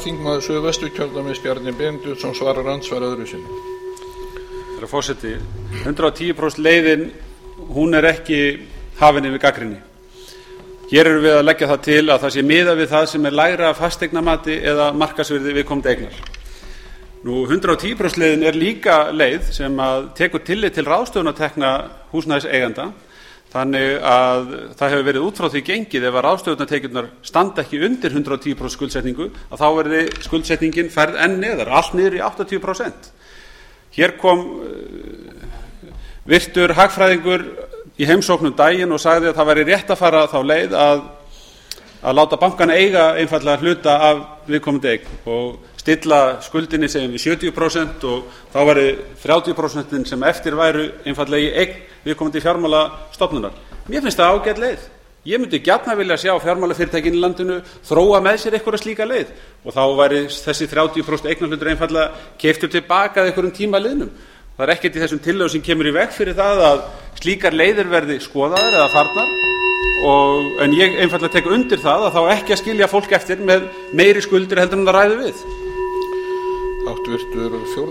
Þingmaður Suðvesturkjördæmis Bjarni Benediktsson svarar andsvar öðru sinni. Herra forseti, 110% leiðin, hún ekki hafin yfir gagnrýni. Hér erum við að leggja það til að það sé miðað við það sem lægra fasteignamati eða markaðsvirði viðkomandi eignar. 110% leiðin líka leið sem tekur tillit til ráðstöfunartekna húsnæðiseiganda, þannig að það hefur verið út frá því gengið ef ráðstöfunartekjurnar standa ekki undir 110% skuldsetningu, að þá verði skuldsetningin færð enn neðar, allt niður í 80%. Hér kom virtur hagfræðingur í heimsókn daginn og sagði að það væri rétt að fara þá leið að láta bankana eiga einfaldlega hluta af viðkomandi eign og stilla skuldinni segjum við 70% og þá væri 30% sem eftir væru einfaldlega í eign viðkomandi fjármálastofnunar. Mér finnst það ágæt leið. Ég myndi gjarnan vilja sjá fjármálafyrirtækin í landinu þróa með sér einhverja slíka leið og þá væri þessi 30% eignarhlutur einfaldlega keyptur til baka að einhverjum tíma liðnum. Það ekkert í þessum tillögum sem kemur í veg fyrir það að slíkar leiðir verði skoðaðar eða farnar en ég einfaldlega tek undir það að þá ekki að skilja fólk eftir með meiri skuldir heldur en það ræður við.